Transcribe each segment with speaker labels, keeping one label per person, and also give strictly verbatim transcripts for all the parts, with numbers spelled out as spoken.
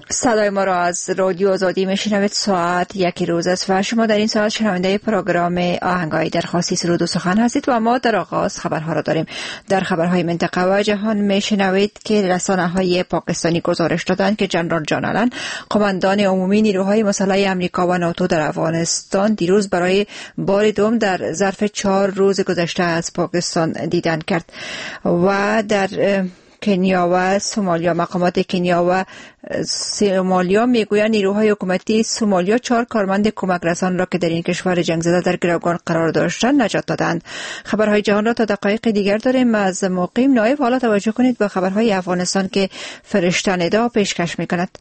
Speaker 1: صدای ما را از رادیو آزادی میشنوید. ساعت یکی روز است و شما در این ساعت شنونده پروگرام آهنگای درخواستی سرود و سخن هستید و ما در آغاز خبرها را داریم. در خبرهای منطقه و جهان میشنوید که رسانه‌های پاکستانی گزارش دادند که جنرال جان آلن، قماندان عمومی نیروهای مسلح آمریکا و ناتو در افغانستان، دیروز برای بار دوم در ظرف چهار روز گذشته از پاکستان دیدن کرد. و در کنیا و سومالیا، مقامات کنیا و سومالیا میگویند نیروهای حکومتی سومالیا چهار کارمند کمک رسان را که در این کشور جنگ زده در گروگان قرار داشتند نجات دادند. خبرهای جهان را تا دقایق دیگر داریم. از مقیم نایب حالا توجه کنید به خبرهای افغانستان که فرشته ندا پیشکش میکند.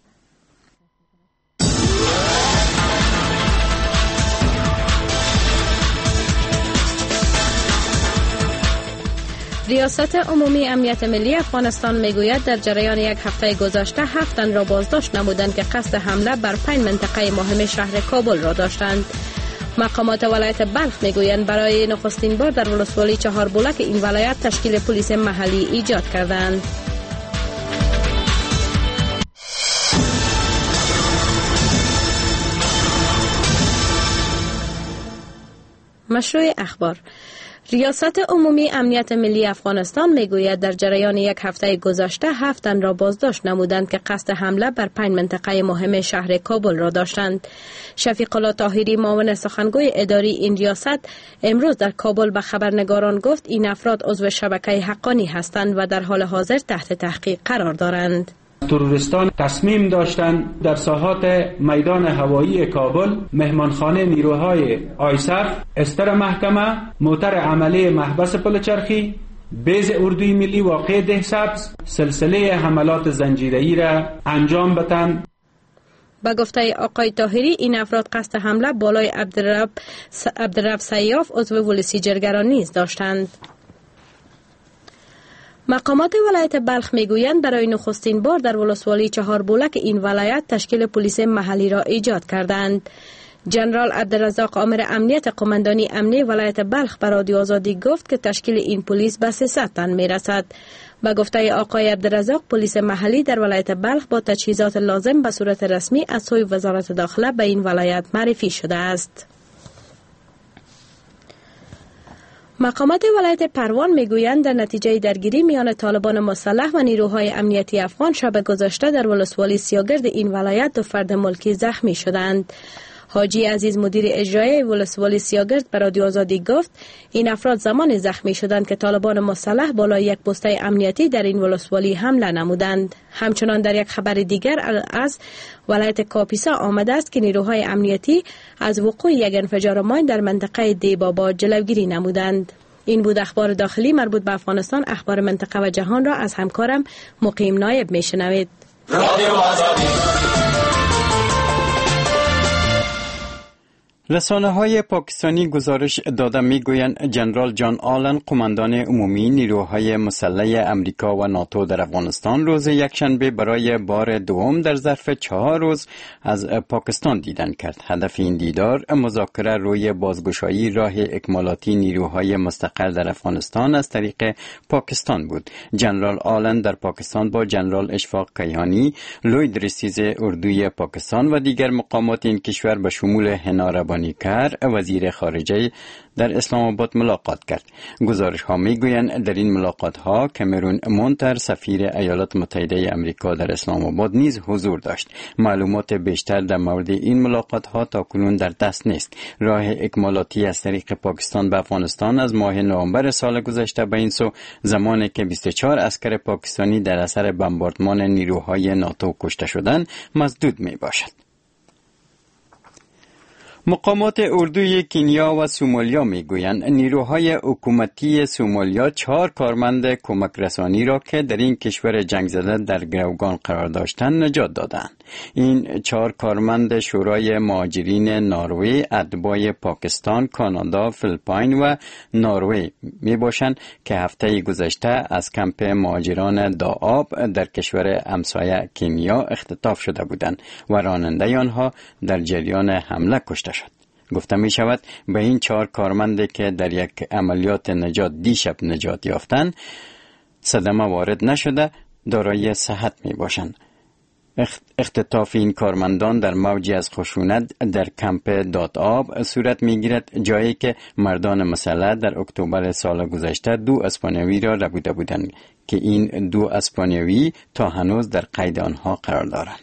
Speaker 2: ریاست عمومی امنیت ملی افغانستان میگوید در جریان یک هفته گذشته هفت تن را بازداشت نمودند که قصد حمله بر پنج منطقه مهم شهر کابل را داشتند. مقامات ولایت بلخ میگویند برای نخستین بار در ولسوالی چهار بولک این ولایت تشکیل پلیس محلی ایجاد کردند. مشروع اخبار. ریاست عمومی امنیت ملی افغانستان میگوید در جریان یک هفته گذشته هفت تن را بازداشت نمودند که قصد حمله بر پنج منطقه مهم شهر کابل را داشتند. شفیق الله طاهری، معاون سخنگوی اداری این ریاست، امروز در کابل به خبرنگاران گفت این افراد عضو شبکه حقانی هستند و در حال حاضر تحت تحقیق قرار دارند.
Speaker 3: تروریستان تصمیم داشتند در ساحات میدان هوایی کابل، مهمانخانه نیروهای آیسف، استر محکمه، موتر عملی محبس پلچرخی، بیز اردوی ملی واقع ده سبز، سلسله حملات زنجیره‌ای را انجام بدهند.
Speaker 2: با گفته آقای طاهری این افراد قصد حمله بالای عبدالرب عبدالرب سیاف عضو ولسی جرگران نیز داشتند. مقامات ولایت بلخ میگویند برای نخستین بار در ولسوالی چهار بولک این ولایت تشکیل پلیس محلی را ایجاد کردند. جنرال عبدالرزاق عامر امنیت قماندانی امنی ولایت بلخ به رادیو آزادی گفت که تشکیل این پلیس به سیصد تن میرسد. با گفته آقای عبدالرزاق پلیس محلی در ولایت بلخ با تجهیزات لازم به صورت رسمی از سوی وزارت داخله به این ولایت معرفی شده است. مقامات ولایت پروان میگویند در نتیجه درگیری میان طالبان مسلح و نیروهای امنیتی افغان شب گذشته در ولسوالی سیاگرد این ولایت دو فرد ملکی زخمی شدند. حاجی عزیز مدیر اجرایی ولسوالی سیاگرد به رادیو آزادی گفت این افراد زمان زخمی شدند که طالبان مسلح بالای یک پسته امنیتی در این ولسوالی حمله نمودند. همچنان در یک خبر دیگر از ولایت کاپیسا آمده است که نیروهای امنیتی از وقوع یک انفجار ماین در منطقه دیبابا جلوگیری نمودند. این بود اخبار داخلی مربوط به افغانستان. اخبار منطقه و جهان را از همکارم مقیم نایب میشنوید. رادیو آزادی.
Speaker 4: رسانه‌های پاکستانی گزارش داده می‌گویند جنرال جان آلن، قماندان عمومی نیروهای مسلح آمریکا و ناتو در افغانستان، روز یکشنبه برای بار دوم در ظرف چهار روز از پاکستان دیدن کرد. هدف این دیدار مذاکره روی بازگشایی راه اکمالاتی نیروهای مستقر در افغانستان از طریق پاکستان بود. جنرال آلن در پاکستان با جنرال اشفاق کیهانی، لوید رسیز اردوی پاکستان و دیگر مقامات این کشور به شمول هنا ربانی کر وزیر خارجه در اسلام آباد ملاقات کرد. گزارش ها می گویند در این ملاقات ها کامرون مونتر سفیر ایالات متحده آمریکا در اسلام آباد نیز حضور داشت. معلومات بیشتر در مورد این ملاقات ها تاکنون در دست نیست. راه اکمالاتی از طریق پاکستان به افغانستان از ماه نوامبر سال گذشته به این سو، زمانی که بیست و چهار عسکر پاکستانی در اثر بمباردمان نیروهای ناتو کشته شدند، مسدود می باشد. مقامات اردوی کنیا و سومالیا میگویند نیروهای حکومتی سومالیا چهار کارمند کمک رسانی را که در این کشور جنگ زده در گروگان قرار داشتند نجات دادند. این چهار کارمند شورای مهاجرین نروژ، اتباع پاکستان، کانادا، فیلیپین و نروژ می باشند که هفته گذشته از کمپ مهاجران داعاب در کشور همسایه کنیا اختطاف شده بودند و راننده آنها در جریان حمله کشته شد. گفته می شود به این چهار کارمند که در یک عملیات نجات دیشب نجات یافتند صدمه وارد نشده دارای صحت می باشند. اختطاف این کارمندان در موجی از خشونت در کمپ دادآب صورت میگیرد، جایی که مردان مسلح در اکتبر سال گذشته دو اسپانیایی را ربوده بودند که این دو اسپانیایی تا هنوز در قید آنها قرار دارند.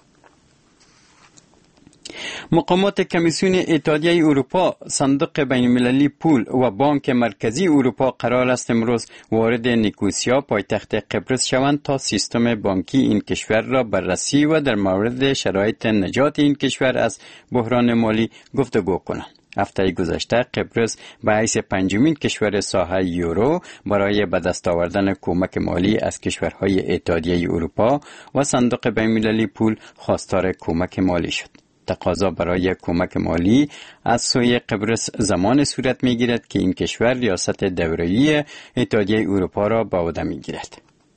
Speaker 4: مقامات کمیسیون اتحادیه اروپا، صندوق بین المللی پول و بانک مرکزی اروپا قرار است امروز وارد نیکوسیا پایتخت قبرس شوند تا سیستم بانکی این کشور را بررسی و در مورد شرایط نجات این کشور از بحران مالی گفتگو کنند. هفته گذشته قبرس به حیث پنجمین کشور ساحه یورو برای به دست آوردن کمک مالی از کشورهای اتحادیه اروپا و صندوق بین المللی پول خواستار کمک مالی شد. تقاضا برای کمک مالی از سوی قبرس زمان صورت میگیرد که این کشور ریاست دوره‌ای اتحادیه اروپا را به عهده میگیرد.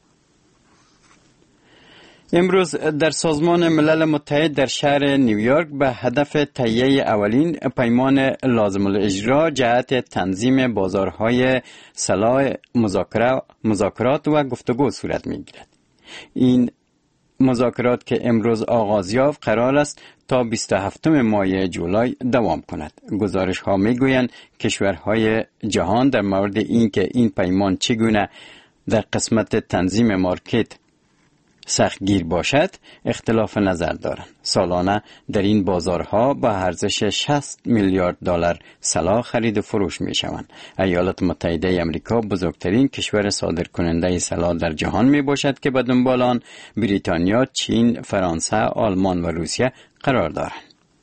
Speaker 4: امروز در سازمان ملل متحد در شهر نیویورک به هدف تهیه اولین پیمان لازم الاجرا جهت تنظیم بازارهای سلاح مذاکرات و گفتگو صورت میگیرد. این مذاکرات که امروز آغاز یافت قرار است تا بیست و هفتم ماه جولای دوام کند. گزارش ها می گویند کشورهای جهان در مورد اینکه این پیمان چگونه در قسمت تنظیم مارکت سختگیر باشد اختلاف نظر دارند. سالانه در این بازارها با ارزش شصت میلیارد دلار سلاح خرید و فروش می شوند. ایالات متحده آمریکا بزرگترین کشور صادرکننده سلاح در جهان می باشد که به دنبال آن بریتانیا، چین، فرانسه، آلمان و روسیه قرار دارند.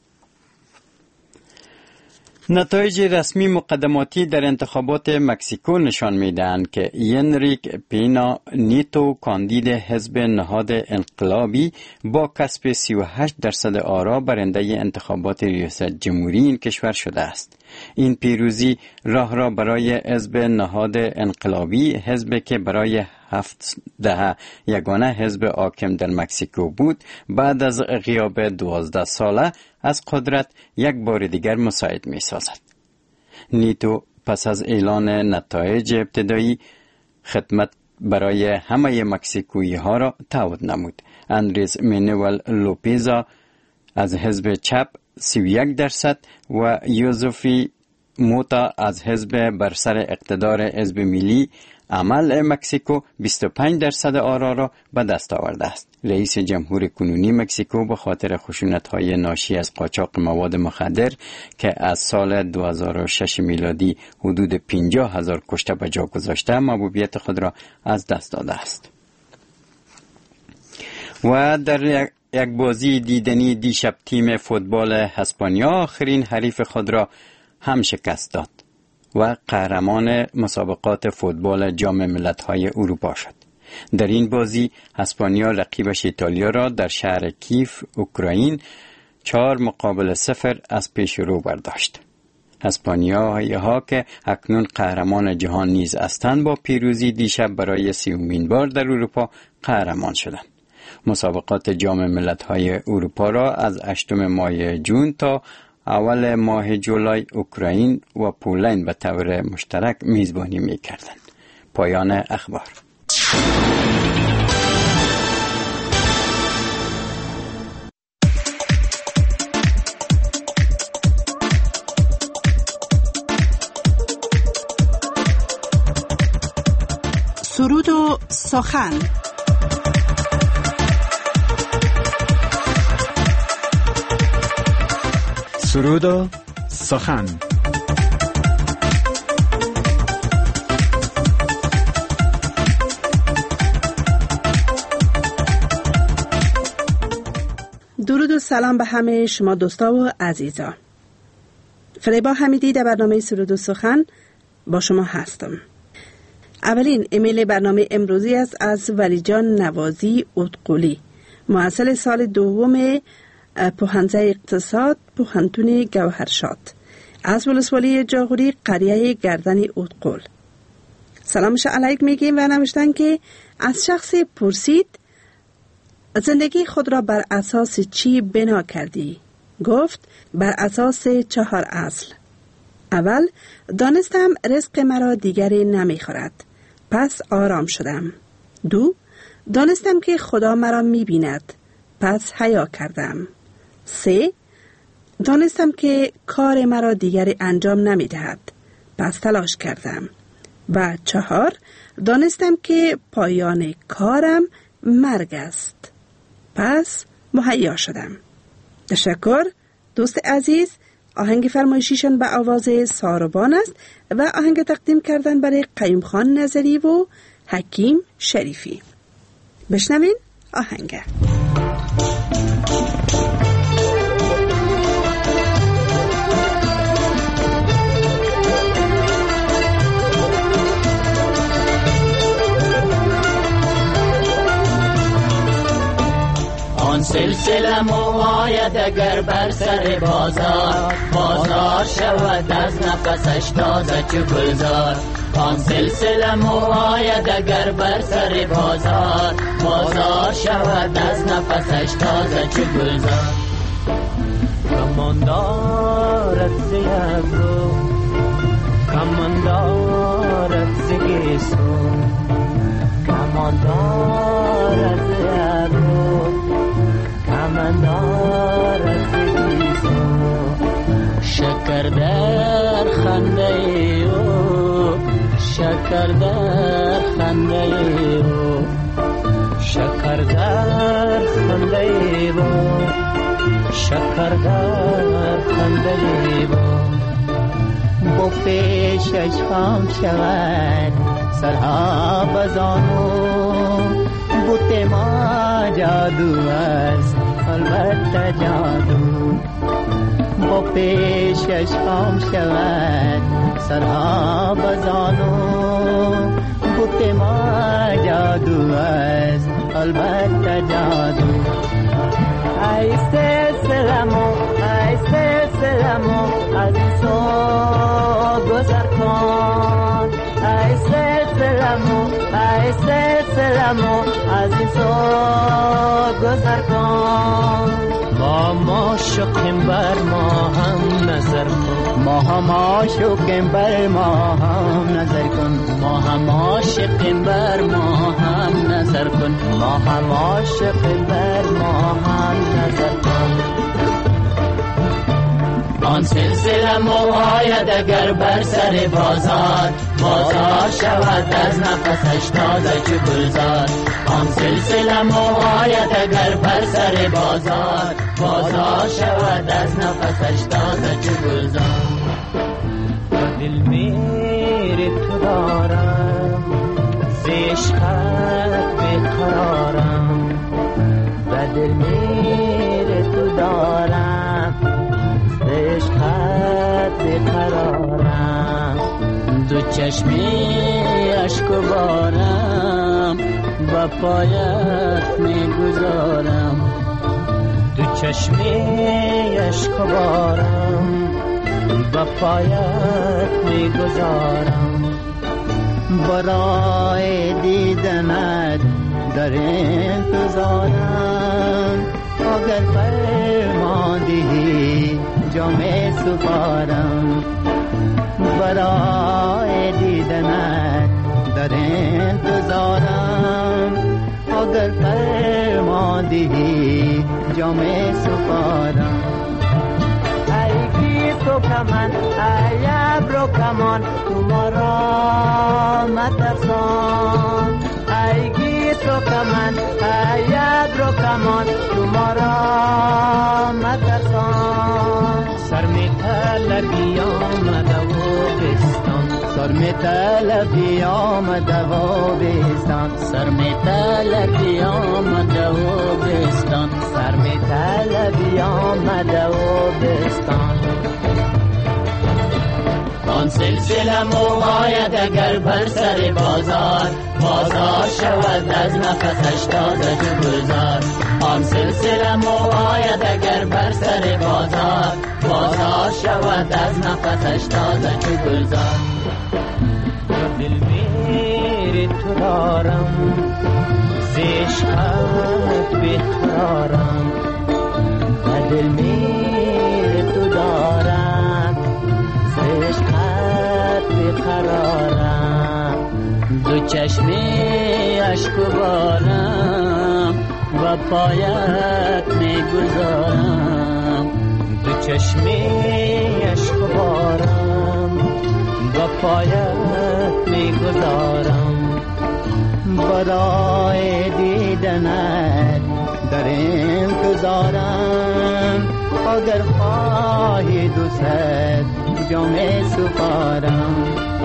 Speaker 4: نتایج رسمی مقدماتی در انتخابات مکزیکو نشان می‌دهند که ینریک پینا نیتو کاندید حزب نهاد انقلابی با کسب سی و هشت درصد آرا برنده انتخابات ریاست جمهوری این کشور شده است. این پیروزی راه را برای حزب نهاد انقلابی، حزب که برای هفت دهه یگانه حزب حاکم در مکزیکو بود، بعد از غیاب دوازده ساله از قدرت یک بار دیگر مساعد می سازد. نیتو پس از اعلان نتایج ابتدایی خدمت برای همه مکزیکویی ها را تعهد نمود. اندریس مانوئل لوپزا از حزب چپ سی و یک درصد و یوزفی موتا از حزب بر سر اقتدار حزب ملی عمل مکزیکو بیست و پنج درصد آرا را به دست آورده است. رئیس جمهور کنونی مکزیکو به خاطر خشونت‌های ناشی از قاچاق مواد مخدر که از سال دو هزار و شش میلادی حدود پنجاه هزار کشته به جا گذاشته محبوبیت خود را از دست داده است. و در یک بازی دیدنی دیشب تیم فوتبال اسپانیا آخرین حریف خود را هم شکست داد و قهرمان مسابقات فوتبال جام ملت‌های اروپا شد. در این بازی اسپانیا رقیبش ایتالیا را در شهر کیف اوکراین چهار مقابل صفر از پیش رو برداشت. اسپانیایی ها که اکنون قهرمان جهان نیز هستند با پیروزی دیشب برای سیومین بار در اروپا قهرمان شدند. مسابقات جام ملت‌های اروپا را از هشتم ماه جون تا اول ماه جولای اوکراین و پولند به طور مشترک میزبانی می‌کردند. پایان اخبار.
Speaker 5: سرود و سخن.
Speaker 6: سرود و سخن.
Speaker 5: درود و سلام به همه شما دوستا و عزیزا. فریبا حمیدی در برنامه سرود و سخن با شما هستم. اولین ایمیل برنامه امروزی است از ولی جان نوازی اوتقولی، محصل سال دوم پوهنځی اقتصاد پوهنتون گوهرشاد از ولسوالی جاغوری قریه گردن اوتقول. سلامش علیک میگیم و نوشتن که از شخص پرسید زندگی خود را بر اساس چی بنا کردی؟ گفت بر اساس چهار اصل. اول، دانستم رزق مرا دیگری نمیخورد، پس آرام شدم. دو، دانستم که خدا مرا میبیند، پس حیا کردم. سه، دانستم که کار مرا دیگری انجام نمی دهد. پس تلاش کردم. و چهار، دانستم که پایان کارم مرگ است. پس مهیا شدم. تشکر دوست عزیز. آهنگ فرمایشیشان به آواز ساربان است و آهنگ تقدیم کردن برای قیوم خان نظری و حکیم شریفی. بشنوین آهنگ.
Speaker 7: آن سلسله موهایت اگر بر سر بازار بازار شود از نفسش تازه چو گلزار. آن سلسله موهایت اگر بر سر بازار بازار شود از نفسش تازه چو گلزار. کمان دارد ز ابرو کمان دارد ز گیسو کمان دارد ز ابرو کمان دارد ز گیسو. شکر در خنده او شکر در خنده او شکر در خنده او شکر در خنده او. با پیشش خام شود سرها بزانو بوت ما جادو است البته جادو. با پیشش خام شود سرها بزانو بوت ما جادو است البته جادو. ای سلسلمو ای سلسلمو از این سو گذر کن. ای سلسلمو ای سلسلمو از این سو گذر کن. با ما شکم بر ما هم نظر کن. ما هم عاشقیم بر ما هم نظر کن. ما هم عاشقیم بر ما هم نظر کن. ما هم عاشقیم بر ما هم نظر کن. آن سلسله موهایت اگر بر سر بازار بازار شود از نفسش تازه چو گلزار. آن سلسله موهایت اگر بر سر بازار بازار شود از نفسش تازه چو گلزار. دل میری تو دارم ز عشقت بیقرارم. و دل میری تو دارم ز عشقت بیقرارم. دو چشمی اشک و بارم و پایت میگذارم. دو چشمی اشک و بارم و پایت میگذارم. برای دیدنت در انتظارم. اگر فرماندهی جام سپارم. برای دیدنت در انتظارم. اگر فرماندهی جام سپارم. ای گیسو کمان ای ابرو کمان تو ما را مترسان. ای گیسو کمان ای ابرو کمان تو ما را مترسان. سر می طلبی آمده و بستان. سر می طلبی آمده و بستان. سر می طلبی آمده و بستان. سر می طلبی آمده و بستان. آن سلسله موهایت اگر بر سر بازار بازار شود از نفسش تازه چو گلزار. آن سلسله موهایت اگر بر سر بازار بازار شود از نفسش تازه چو گلزار. دل میری تو دارم ز عشقت بیقرارم. و دل میری تو دارم ز عشقت بیقرارم. دو چشمی اشک و بارم و و پایت میگذارم، دو چشمی عشق بارم و پایت میگذارم. برای دیدنت در انتظارم، اگر خواهی دوست جام سپارم.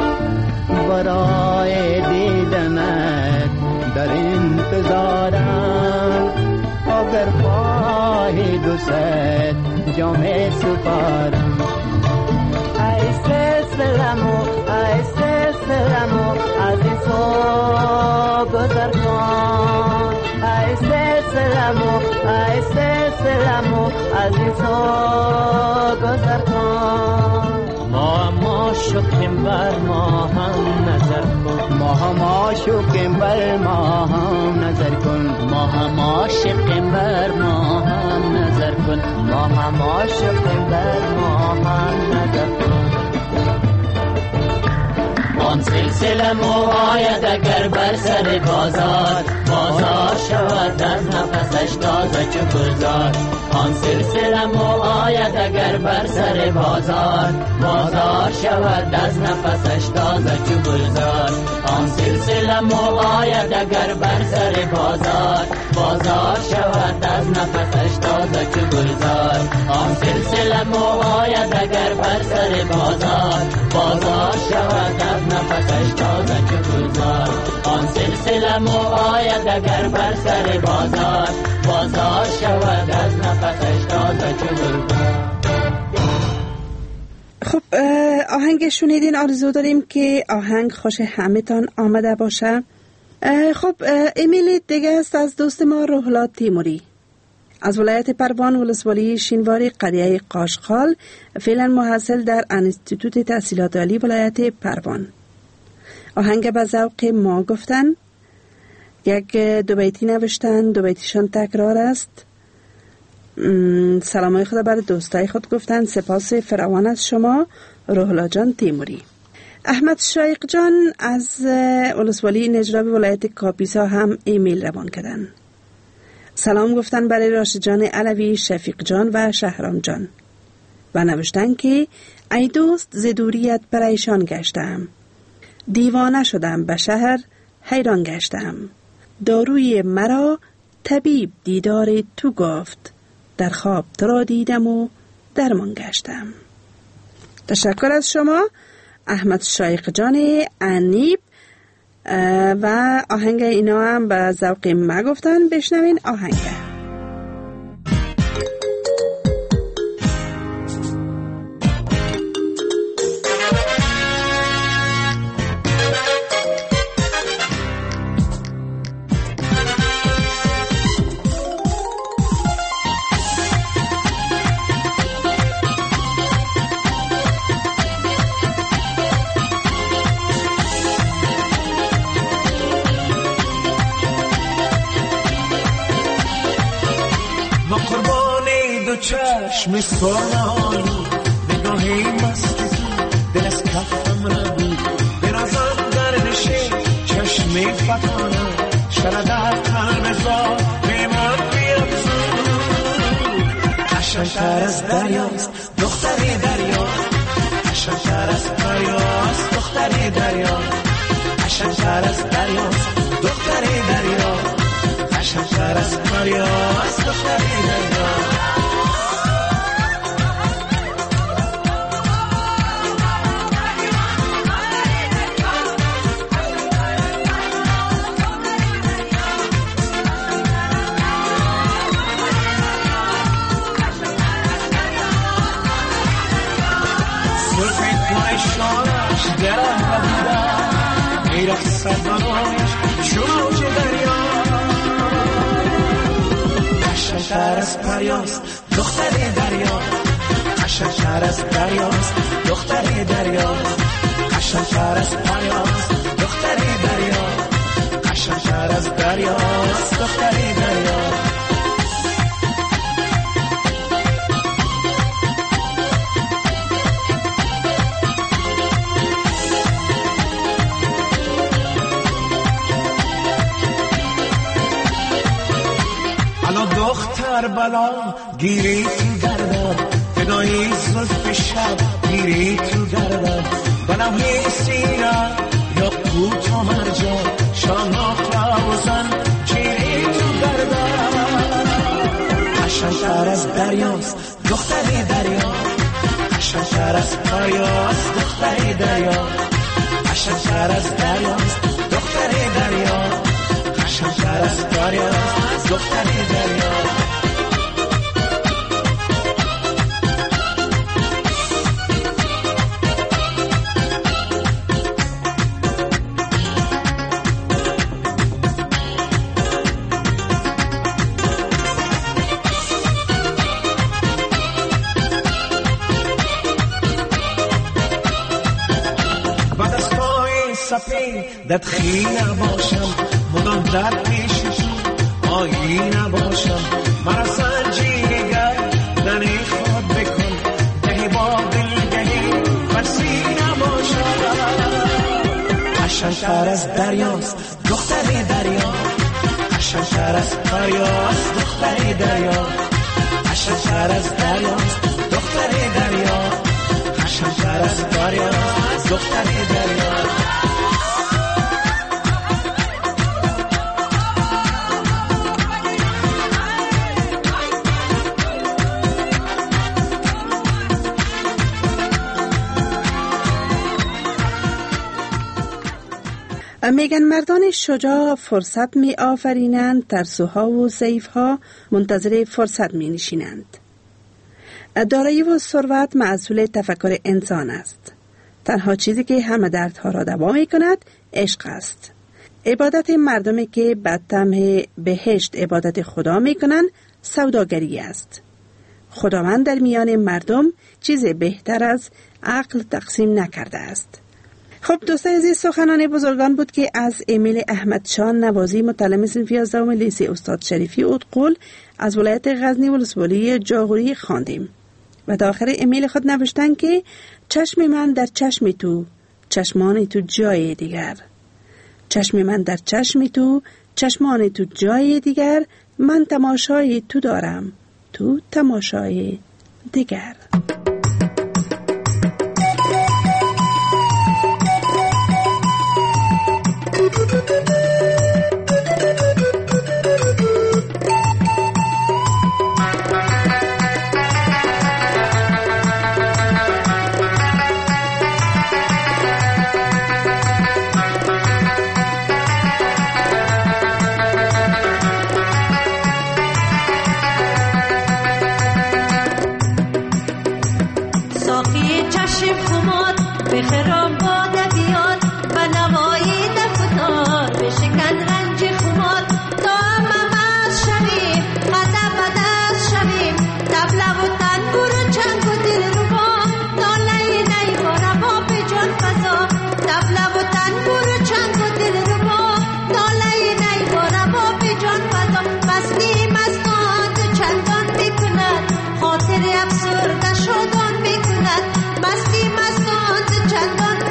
Speaker 7: برای دیدنت در انتظارم، اگر خواهی دوست جام سپارم. ایسه سلامو ایسه سلامو عزیزو گذر کن. ایسه سلامو ایسه سلامو عزیزو گذر کن. ما ما شکیم بر ما هم نظر کن. ما ما شکیم بر ما هم نظر کن. ما ما شکیم بر ما هم نظر کن. ما ما شکیم بر ما هم نظر کن. آن سلسله موهایت اگر بر سر بازار، بازار شود از نفسش تازه چو گلزار. آن سلسله موهایت اگر بر سر بازار، بازار شود از نفسش تازه چو گلزار. آن سلسله موهایت اگر بر سر بازار، بازار شود از نفسش تازه چو گلزار. آن سلسله موهایت اگر بر سر بازار، بازار شود از نفسش تازه چو گلزار. آن سلسله موهایت اگر بر سر بازار، بازار شود از نفسش تازه چو گلزار.
Speaker 5: خب آهنگ شنیدین، آرزو داریم که آهنگ خوش همه تان آمده باشه. خب ایمیل دیگه است از دوست ما روحلا تیموری از ولایت پروان، ولسوالی شینواری، قریه قاشقال، فعلا محصل در انستیتوت تحصیلات عالی ولایت پروان. آهنگ به ذوق ما گفتن، یک دو بیتی نوشتن، دو بیتیشان تکرار است. سلامای خدا بر دوستای خود گفتن. سپاس فراوان از شما روحلا جان تیموری. احمد شایق جان از ولسوالی نجراب ولایت کاپیسا هم ایمیل روان کردن. سلام گفتن برای راشد جان علوی، شفیق جان و شهرام جان و نوشتن که ای دوست ز دوریت پریشان گشتم، دیوانه شدم به شهر حیران گشتم. داروی مرا طبیب دیدار تو گفت، در خواب تو را دیدم و درمان گشتم. تشکر از شما احمد شایق جان انیب و آهنگ اینا هم به ذوق ما گفتن. بشنوین آهنگ.
Speaker 8: چشم سرنایی نگاهی مست دل از کفم نبود، برازم در نشه چشمی فتانم شرد از قلب زار بیمان بیافزود. قشنگتر از دریاست دختری دریا، قشنگتر از دریاست دختری دریا، قشنگتر از دریاست دختری دریا، قشنگتر از دریاست دختری دریا. شوج دریا قشنگتر از پریاست دختری دریا، قشنگتر از دریاست دختری دریا، قشنگتر از پریاست دختری دریا، قشنگتر از دریاست دختری دریا. دختر بلا گیری تو گردم فدایی زلف شب گیری تو گردم بنم سینا یا قوت و مرجان شاناک لازن چیری تو گردم قشنگتر از دریاست دختری دریا قشنگتر از دریاست دختری دریا قشنگتر از دریاست دختری دریا قشنگتر از دریاست دختری دریا دت خیلی نباشم مدام در پیش تو آیی نباشم مرا سنجیگر دنی خود بکن دهی با دلگهی فرسی نباشم قشنگتر از دریاست دختری دریا قشنگتر از دریاست دختری دریا قشنگتر از دریاست دختری دریا قشنگتر از دریاست دختری دریا
Speaker 5: میگن مردان شجاع فرصت می آفرینند، ترسوها و ضعیفها منتظر فرصت می نشینند. دارایی و ثروت محصول تفکر انسان است. تنها چیزی که همه دردها را دوا می کند عشق است. عبادت مردمی که به طمع بهشت عبادت خدا می کنند سوداگری است. خداوند در میان مردم چیز بهتر از عقل تقسیم نکرده است. خب دوستان عزیز، سخنان بزرگان بود که از امیل احمدشاه نوازی متعلم صنف یازدهم لیسه استاد شریفی اودقل از ولایت غزنی ولسوالی جاغوری خواندیم و تا آخر امیل خود نوشتن که چشم من در چشم تو، چشمان تو جای دیگر. چشم من در چشم تو، چشمان تو جای دیگر. من تماشای تو دارم، تو تماشای دیگر.
Speaker 9: خاطر افسرده شدن میکند مستی مستان چندان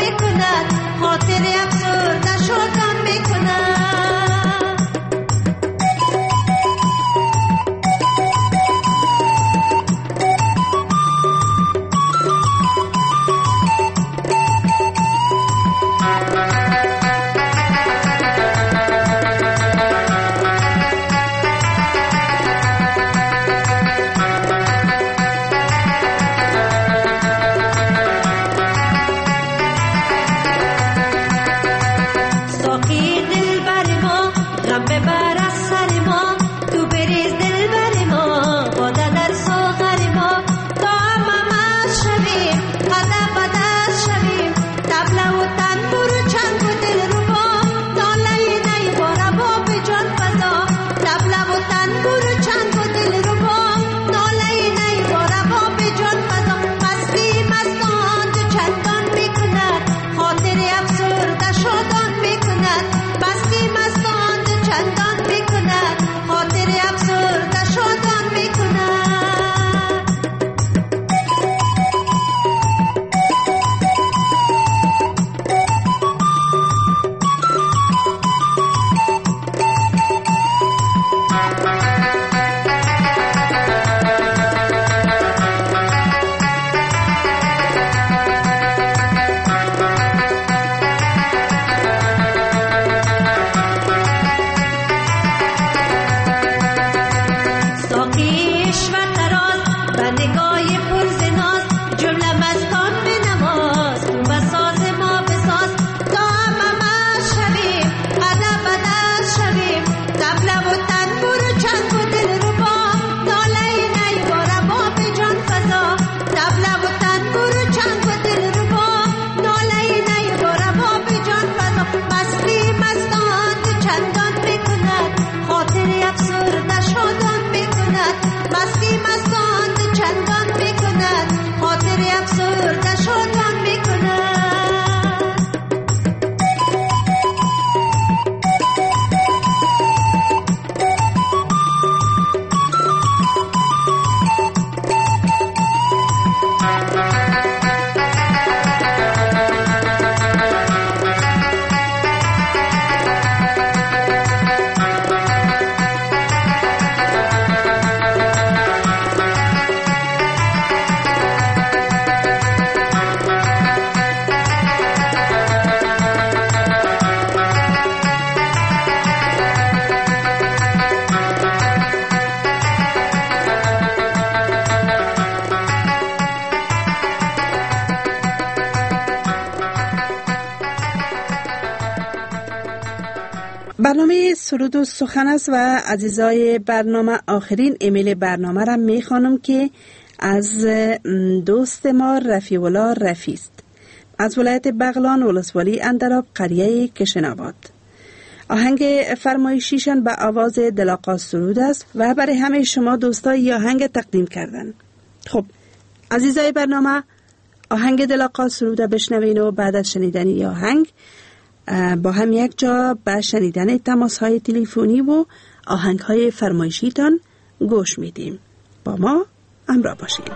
Speaker 5: برنامه سرود و سخن است و عزیزای برنامه آخرین ایمیل برنامه را میخوانم که از دوست ما رفیع الله رفیع است از ولایت بغلان ولسوالی اندراب قریه کشن‌آباد. آهنگ فرمایشیشان به آواز دلاقا سرود است و برای همه شما دوستای آهنگ تقدیم کردن. خب عزیزای برنامه آهنگ دلاقا سرود بشنوین و بعد از شنیدن آهنگ با هم یک جا به شنیدن تماس های تلفنی و آهنگ های فرمایشیتان گوش میدیم. با ما همراه باشید.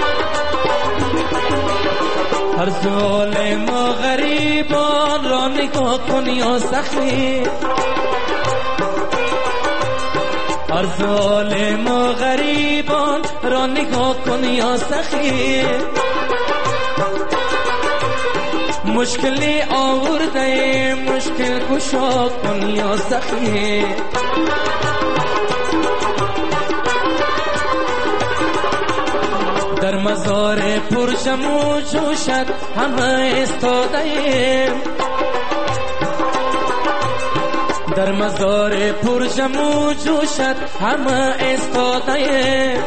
Speaker 8: هر ظالم و غریبان را نگاه کن یا سخی، هر ظالم و غریبان را نگاه کن یا سخی، مشکلی آورده مشکل کشا کن یا سخی، در مزار پرشم و جوشت همه استاده ایم، در مزار پرشم و جوشت همه استاده ایم،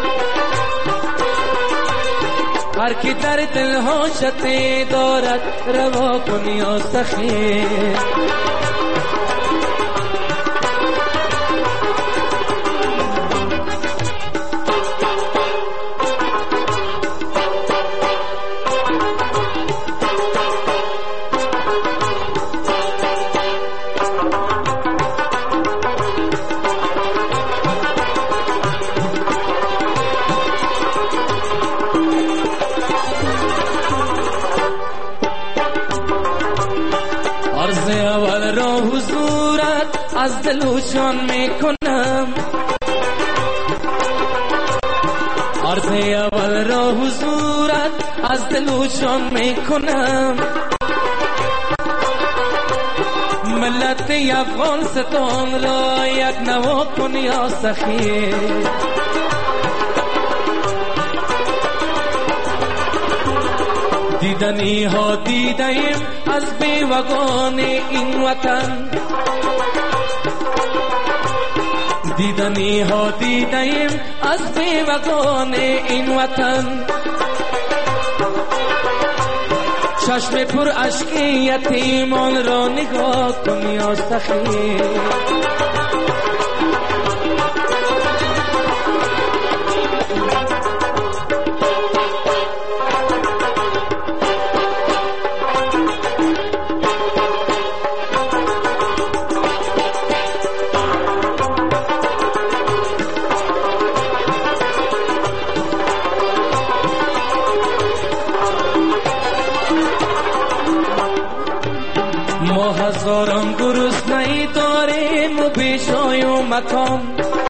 Speaker 8: هر کی در دل حاجتی دارد روا کن یا سخی، از دل و جان میکنم، عرض اول را حضورت از دل و جان میکنم، ملت افغانستان را یک نوا کن یا سخی، دیدنی ها دیدیم از بیوگان این وطن، دیدنی ها دیدیم از بیوگان این وطن، چشم پر اشک یتیمان را نگاه کن یا سخی، هزاران گرسنه‌ای داریم و بیجای و مکان،